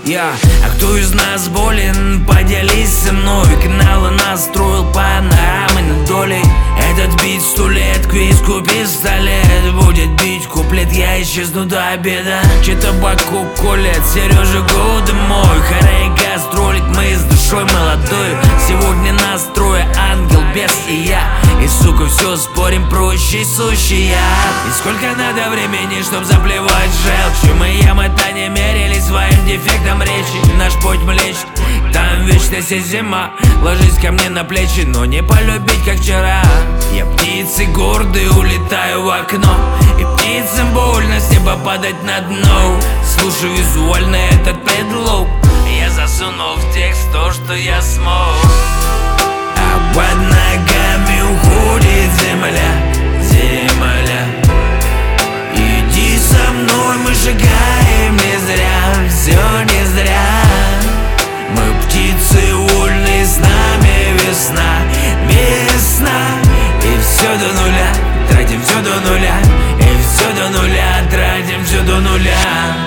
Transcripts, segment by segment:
А кто из нас болен, поделись со мной. Каналы настроил панорамой долей. Этот бит 100 лет, к виску пистолет. Будет бить куплет, я исчезну до обеда. Че-то Баку колет, Сережа годы мой. Хорей гастролик, мы с душой молодой. Сегодня настрое ангел, бес и я. И сука, все спорим, проще сущий я. И сколько надо времени, чтоб заплевать желчью. Мы ямы-то не мерили своим дефектом речи. Наш путь млечит, там вечность и зима. Ложись ко мне на плечи, но не полюбить, как вчера. Я птицей гордый, улетаю в окно. И птицам больно с неба падать на дно. Слушай визуально этот предлог. Я засуну в текст то, что я смог. А под ногами уходит земля, земля. Иди со мной, мы шагаем не зря, все не зря. Мы птицы вольные, с нами весна, весна. И все до нуля, тратим все до нуля. И все до нуля, тратим все до нуля.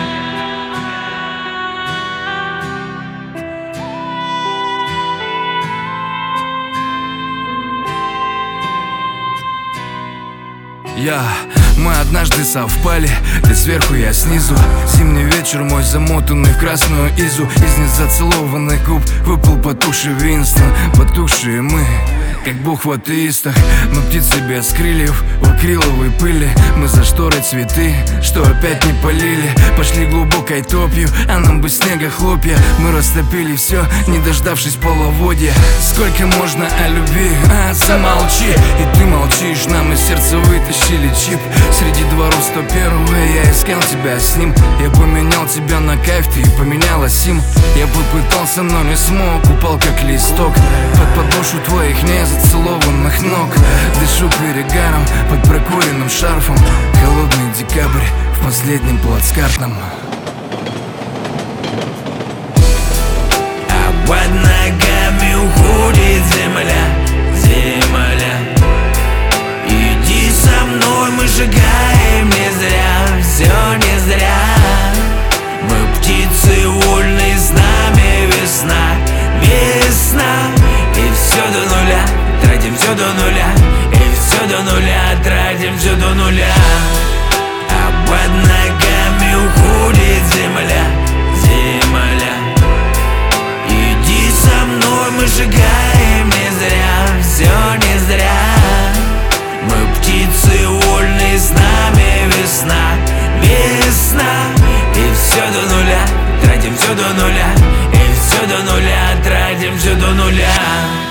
Мы однажды совпали, ты сверху, я снизу. Зимний вечер мой, замотанный в красную изу. Из незацелованных губ выпал потухший Винстон. Потухшие мы, как бог в атеистах. Мы птицы без крыльев, в акриловой пыли. Мы за шторой цветы, что опять не полили. Пошли глубокой топью, а нам бы снега хлопья. Мы растопили все, не дождавшись половодья. Сколько можно о любви, замолчи. И ты молчишь, нам из сердца вытащили чип. Среди дворов 101-го я искал тебя с ним. Я поменял тебя на кайф, ты поменялась им. Я попытался, но не смог, упал как листок под подошву твоих незацелованных ног. Дышу перегаром под прокуренным шарфом. Холодный декабрь в последнем плацкартном. А под ногами уходит земля, земля. Иди со мной, мы шагаем не зря, все не зря. Мы птицы вольные, с нами весна, весна. И все до нуля, тратим все до нуля. И все до нуля, тратим все до нуля. А под ногами уходит земля, земля. Иди со мной, мы шагаем не зря, все не зря. Мы птицы вольные, с нами весна, весна. И все до нуля, тратим все до нуля. И все до нуля, тратим все до нуля.